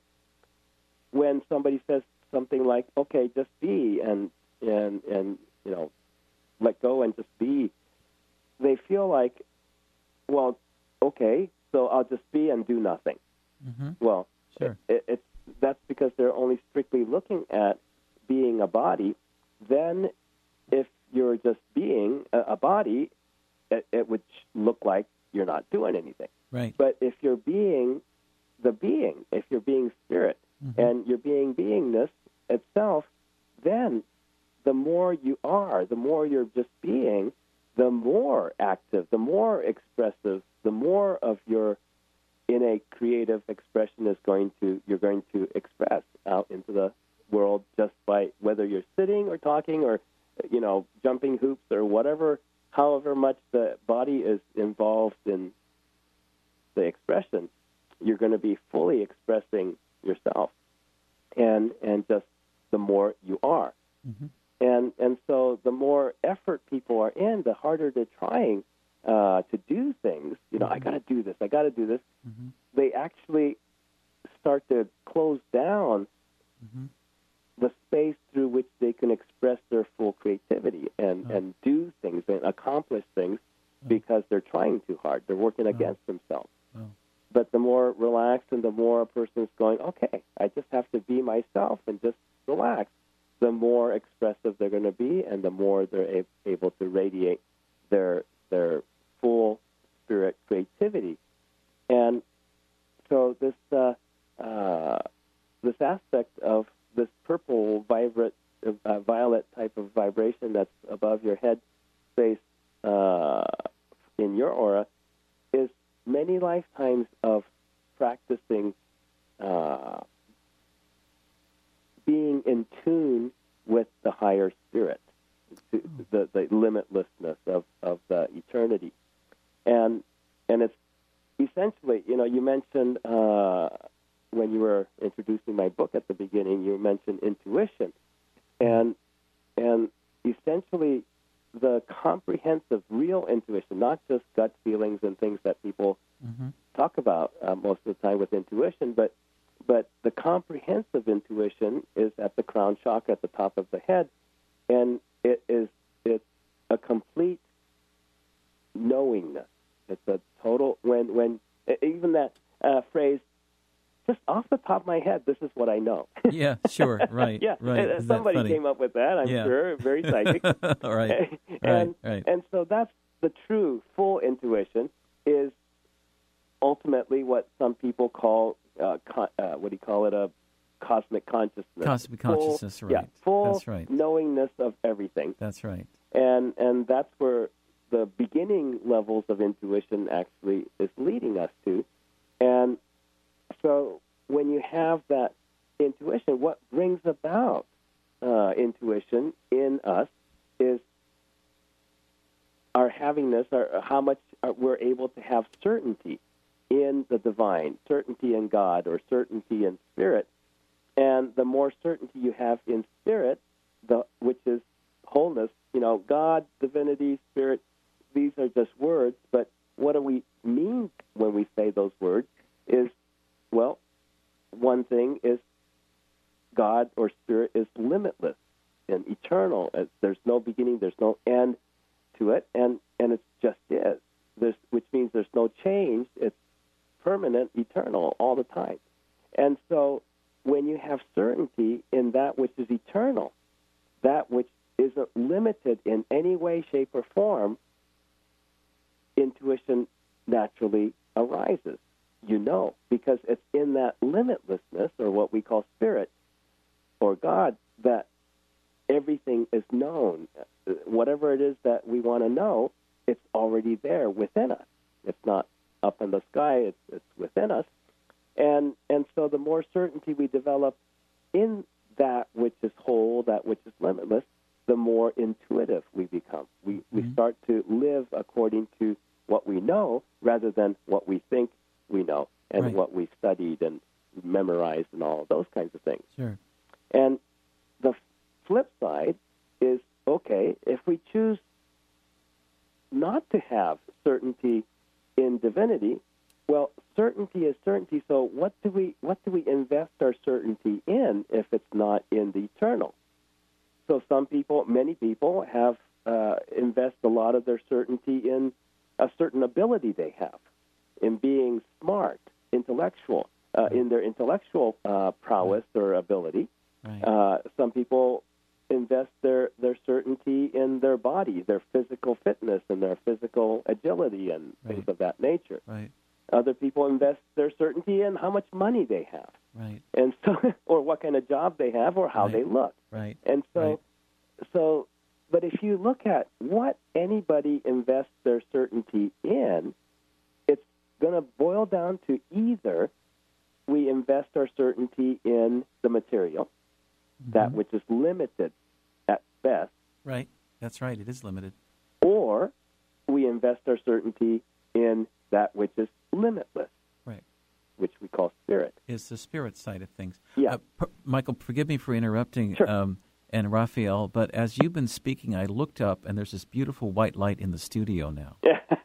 When somebody says something like, okay, just be and and and you know, let go and just be, they feel like, well, okay, so I'll just be and do nothing. Mm-hmm. Well, Sure. it, it's that's because they're only strictly looking at being a body. Then, if you're just being a, a body, it, it would look like you're not doing anything. Right. But if you're being the being, if you're being spirit, Mm-hmm. and you're being beingness itself, then the more you are, the more you're just being, the more active, the more expressive, the more of your innate creative expression is going to you're going to express out into the world, just by whether you're sitting or talking or, you know, jumping hoops or whatever, however much the body is involved in the expression, you're going to be fully expressing yourself, and and just the more you are. Mm-hmm. And and so the more effort people are in, the harder they're trying uh, to do things. You know, mm-hmm. I got to do this, I got to do this. Mm-hmm. They actually start to close down mm-hmm. the space through which they can express their full creativity and, oh. and do things and accomplish things oh. because they're trying too hard. They're working oh. against themselves. Oh. But the more relaxed and the more a person's going, okay, I just have to be myself and just relax, the more expressive they're going to be, and the more they're a- able to radiate their their full spirit creativity. And so this uh, uh, this aspect of this purple, vibrant, uh, violet type of vibration that's above your head space uh, in your aura is many lifetimes of practicing uh, being in tune with the higher spirit, the, the, the limitlessness of, of the eternity. And and it's essentially, you know, you mentioned uh, when you were introducing my book at the beginning, you mentioned intuition. And and essentially the comprehensive, real intuition, not just gut feelings and things that people mm-hmm. talk about uh, most of the time with intuition, but but the comprehensive intuition is at the crown chakra at the top of the head, and it is it's a complete knowingness. It's a total, when when even that uh, phrase, just off the top of my head, this is what I know. Yeah, sure, right, yeah, right. Uh, somebody came up with that, I'm yeah. sure, very psychic. All right, and, right, right. And so that's the true, full intuition, is ultimately what some people call, uh, con- uh, what do you call it, a cosmic consciousness. Cosmic full, consciousness, right. Yeah, full that's right. knowingness of everything. That's right. And and that's where the beginning levels of intuition actually is leading us to. And so when you have that intuition, what brings about uh, intuition in us is our havingness, our, how much we're able to have certainty in the divine, certainty in God, or certainty in spirit. And the more certainty you have in spirit, the which is wholeness, you know, God, divinity, spirit, these are just words, but what do we mean when we say those words is, well, one thing is God or spirit is limitless and eternal. There's no beginning, there's no end to it, and, and it just is, there's, which means there's no change. It's permanent, eternal, all the time. And so when you have certainty in that which is eternal, that which isn't limited in any way, shape, or form, intuition naturally arises. You know, because it's in that limitlessness, or what we call spirit, or God, that everything is known. Whatever it is that we want to know, it's up in the sky. It's, it's within us. And and so the more certainty we develop in that which is whole, that which is limitless, the more intuitive we become. We mm-hmm. we start to live according to what we know rather than what we think we know and right. what we studied and memorized and all of those kinds of things. Sure. And the flip side is, okay, if we choose not to have certainty in divinity, well, certainty is certainty. So what do we what do we invest our certainty in if it's not in the eternal? So some people, many people, have uh, invest a lot of their certainty in a certain ability they have, in being smart, intellectual, uh, in their intellectual uh, prowess or ability. Right. Uh, some people invest their, their certainty in their body, their physical fitness and their physical agility and Right. things of that nature. Right. Other people invest their certainty in how much money they have, Right. and so, or what kind of job they have, or how Right. they look. Right. And so, Right. so, but if you look at what anybody invests their certainty in, it's going to boil down to either we invest our certainty in the material, Mm-hmm. that which is limited at best, Right. That's right. It is limited. or we invest our certainty in that which is limitless, Right. which we call spirit. Is the spirit side of things. Yeah. Uh, per- Michael, forgive me for interrupting. Sure. Um, and Raphael, but as you've been speaking, I looked up, and there's this beautiful white light in the studio now.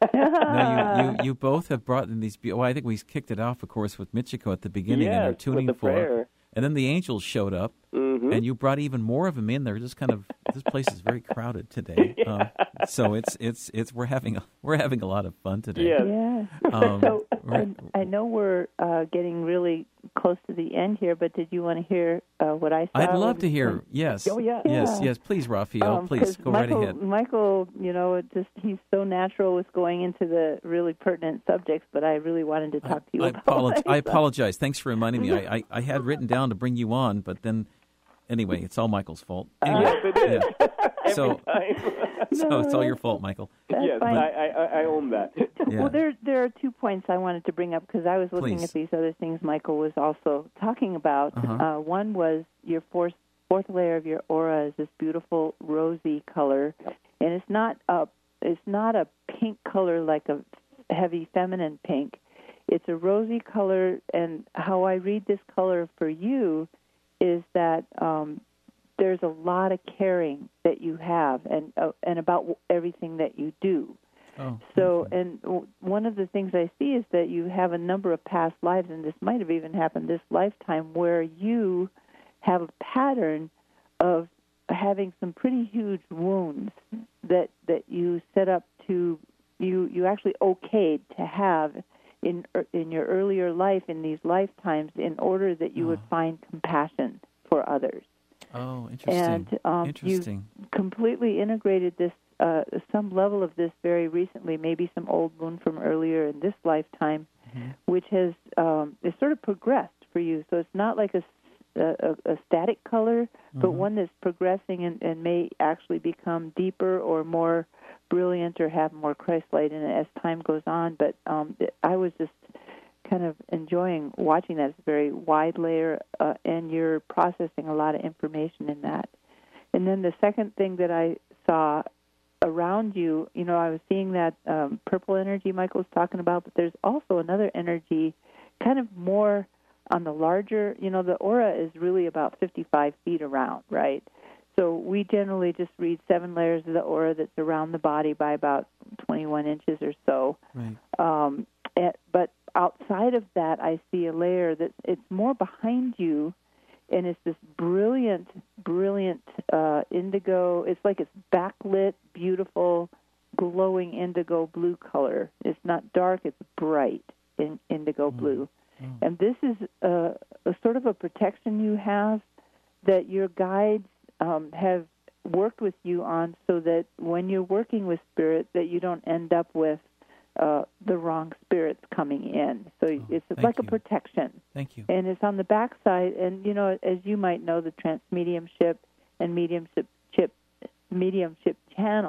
Now, you, you, you both have brought in these. Be- well, I think we kicked it off, of course, with Michiko at the beginning and our Yes, tuning with the fork. prayer. And then the angels showed up, Mm-hmm. and you brought even more of them in. They're just kind of this place is very crowded today, um, so it's it's it's we're having a, we're having a lot of fun today. Yes. Yeah. Um, so we're- I, I know we're uh, getting really close to the end here, but did you want to hear uh, what I saw? I'd love to hear. Yes. Oh, yeah. Yes. Yeah. Yes. Please, Raphael. Um, please 'cause go Michael, right ahead. Michael, you know, it just he's so natural with going into the really pertinent subjects, but I really wanted to talk to you I, about apologize. what I I saw. apologize. Thanks for reminding me. I, I, I had written down to bring you on, but then, anyway, it's all Michael's fault. Anyway, Yes, it is. yeah. Every So, time. so it's all your fault, Michael. That's yes, fine. I, I, I own that. Yeah. Well, there there are two points I wanted to bring up because I was looking Please. at these other things Michael was also talking about. Uh-huh. Uh, one was your fourth fourth layer of your aura is this beautiful rosy color, and it's not a it's not a pink color like a heavy feminine pink. It's a rosy color, and how I read this color for you is that um, there's a lot of caring that you have, and uh, and about everything that you do. Oh, So, and w- one of the things I see is that you have a number of past lives, and this might have even happened this lifetime, where you have a pattern of having some pretty huge wounds that that you set up to you you actually okayed to have in in your earlier life in these lifetimes in order that you Oh. would find compassion for others. Oh, interesting. And um, interesting. you've completely integrated this, uh, some level of this very recently, maybe some old wound from earlier in this lifetime, Mm-hmm. which has um, is sort of progressed for you. So it's not like a, a, a static color, but Mm-hmm. one that's progressing and, and may actually become deeper or more brilliant or have more Christ-light in it as time goes on. But um, I was just kind of enjoying watching that. It's a very wide layer, uh, and you're processing a lot of information in that. And then the second thing that I saw around you, you know, I was seeing that um, purple energy Michael was talking about, but there's also another energy kind of more on the larger, you know, the aura is really about fifty-five feet around, right? So we generally just read seven layers of the aura that's around the body by about twenty-one inches or so. Right. Um, and, but outside of that, I see a layer that it's more behind you, and it's this brilliant, brilliant uh, indigo. It's like it's backlit, beautiful, glowing indigo blue color. It's not dark; it's bright in indigo blue. Mm. And this is a, a sort of a protection you have that your guides um, have worked with you on, so that when you're working with spirit, that you don't end up with uh, the wrong spirits coming in. So Oh, it's thank like you. a protection. Thank you. And it's on the backside. And, you know, as you might know, the transmediumship and mediumship chip, mediumship channels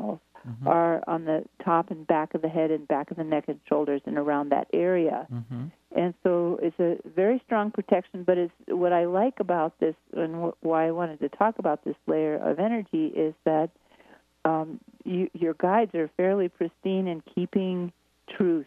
Mm-hmm. are on the top and back of the head and back of the neck and shoulders and around that area. Mm-hmm. And so it's a very strong protection, but it's what I like about this and wh- why I wanted to talk about this layer of energy is that um, you, your guides are fairly pristine in keeping truth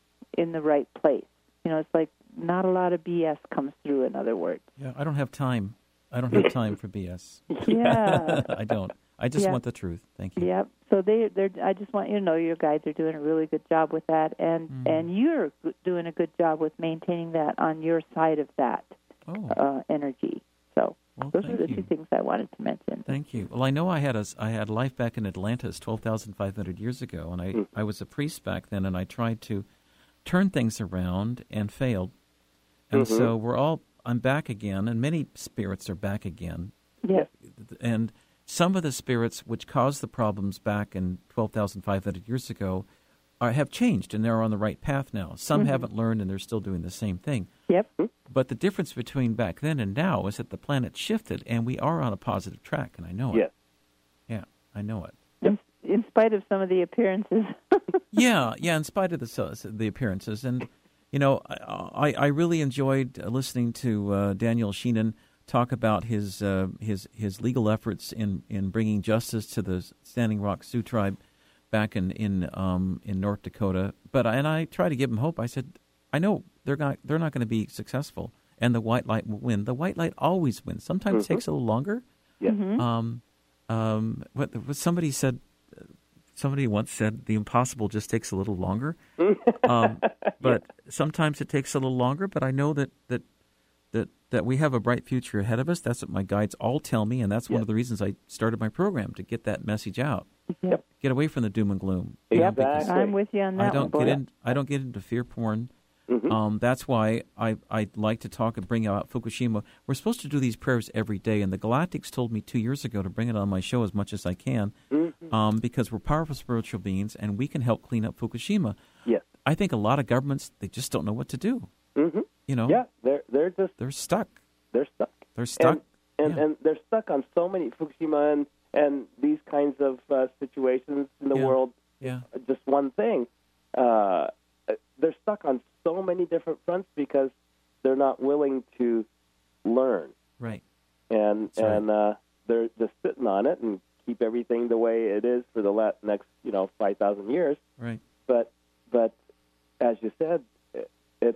in the right place. You know, it's like not a lot of B S comes through, in other words. Yeah, I don't have time. I don't have time for B S. Yeah. I don't. I just Yeah. want the truth. Thank you. Yep. So they, they're. I just want you to know your guides are doing a really good job with that, and Mm. and you're g- doing a good job with maintaining that on your side of that Oh, uh, energy. So well, those are thank the you. two things I wanted to mention. Thank you. Well, I know I had a, I had life back in Atlantis twelve thousand five hundred years ago, and I, Mm. I was a priest back then, and I tried to turn things around and failed. And Mhm. so we're all, I'm back again, and many spirits are back again. Yes. And some of the spirits which caused the problems back in twelve thousand five hundred years ago are, have changed, and they're on the right path now. Some Mhm. haven't learned, and they're still doing the same thing. Yep. But the difference between back then and now is that the planet shifted, and we are on a positive track, and I know it. Yes. Yeah, I know it. In, in spite of some of the appearances. Yeah, yeah. In spite of the the appearances, and you know, I I really enjoyed listening to uh, Daniel Sheenan talk about his uh, his his legal efforts in, in bringing justice to the Standing Rock Sioux tribe back in in um, in North Dakota. But I, and I tried to give him hope. I said, I know they're not they're not going to be successful, and the white light will win. The white light always wins. Sometimes Mm-hmm. it takes a little longer. Yes. Mhm. Um, um, what, what somebody said. Somebody once said the impossible just takes a little longer. um, but sometimes it takes a little longer. But I know that, that that that we have a bright future ahead of us. That's what my guides all tell me, and that's one Yep. of the reasons I started my program, to get that message out. Yep. Get away from the doom and gloom. Yep. because Exactly. I'm with you on that I don't one. get boy. in. I don't get into fear porn. Mhm. Um, that's why I I like to talk and bring out Fukushima. We're supposed to do these prayers every day, and the Galactics told me two years ago to bring it on my show as much as I can, Mhm. um, because we're powerful spiritual beings, and we can help clean up Fukushima. Yes. I think a lot of governments, they just don't know what to do. Mhm. You know, Yeah, they're they're just they're stuck. they're stuck. They're stuck. And and, Yeah. and they're stuck on so many Fukushima and, and these kinds of uh, situations in the Yeah. world. Yeah. Just one thing, uh, they're stuck on so many different fronts because they're not willing to learn, Right. and That's right. and uh, they're just sitting on it and keep everything the way it is for the la- next you know five thousand years. Right. But but as you said, it, it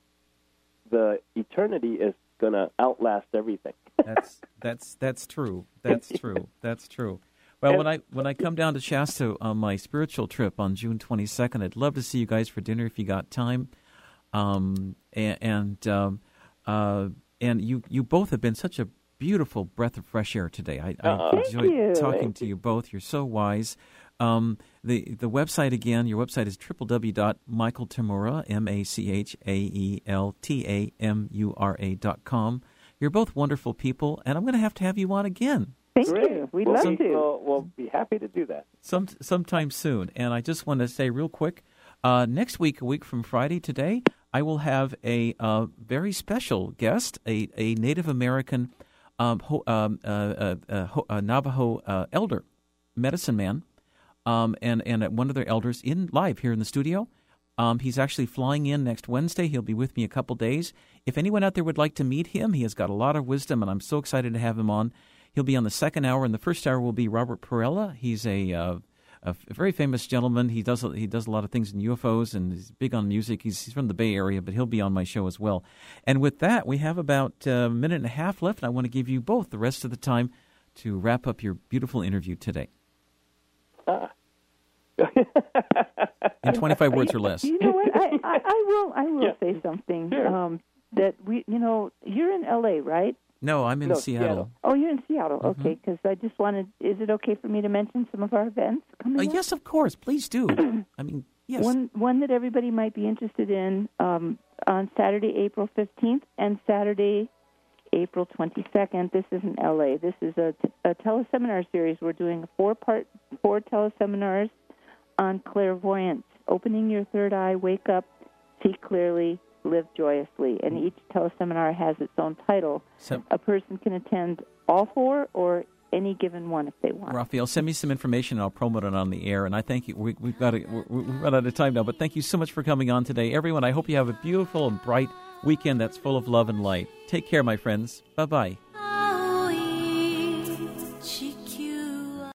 the eternity is going to outlast everything. That's that's that's true. That's true. That's true. Well, when I when I come down to Shasta on my spiritual trip on June twenty-second, I'd love to see you guys for dinner if you got time. Um, and and, um, uh, and you you both have been such a beautiful breath of fresh air today. I, I Uh, enjoyed you. talking Thank to you both. You're so wise. Um, the the website again, your website is w w w dot michael tamura, M A C H A E L T A M U R A dot com. You're both wonderful people, and I'm going to have to have you on again Thank Great. you. We'd we'll love be, to. We'll, we'll be happy to do that. some sometime soon. And I just want to say real quick, uh, next week, a week from Friday today, I will have a uh, very special guest, a, a Native American um, ho, um, uh, uh, uh, ho, uh, Navajo uh, elder, medicine man, um, and, and one of their elders in live here in the studio. Um, he's actually flying in next Wednesday. He'll be with me a couple days. If anyone out there would like to meet him, he has got a lot of wisdom, and I'm so excited to have him on. He'll be on the second hour, and the first hour will be Robert Perella. He's a, uh, a very famous gentleman. He does he does a lot of things in U F Os, and he's big on music. He's, he's from the Bay Area, but he'll be on my show as well. And with that, we have about a minute and a half left, and I want to give you both the rest of the time to wrap up your beautiful interview today. Ah. In twenty-five words or less. You know what? I, I, I will. I will Yeah. say something. Sure. Um, that we, you know, you're in L A, right? No, I'm in No, Seattle. Seattle. Oh, you're in Seattle. Mhm. Okay, because I just wanted. Is it okay for me to mention some of our events coming Uh, up? yes, of course. Please do. I mean, yes. One one that everybody might be interested in um, on Saturday, April fifteenth, and Saturday, April twenty-second. This is in L A. This is a, a teleseminar series. We're doing a four-part, four teleseminars on clairvoyance, opening your third eye, wake up, see clearly, live joyously. And each teleseminar has its own title. So, A person can attend all four or any given one if they want. Raphael, send me some information and I'll promote it on the air. And I thank you. We, we've got to, we've run out of time now, but thank you so much for coming on today. Everyone, I hope you have a beautiful and bright weekend that's full of love and light. Take care, my friends. Bye-bye.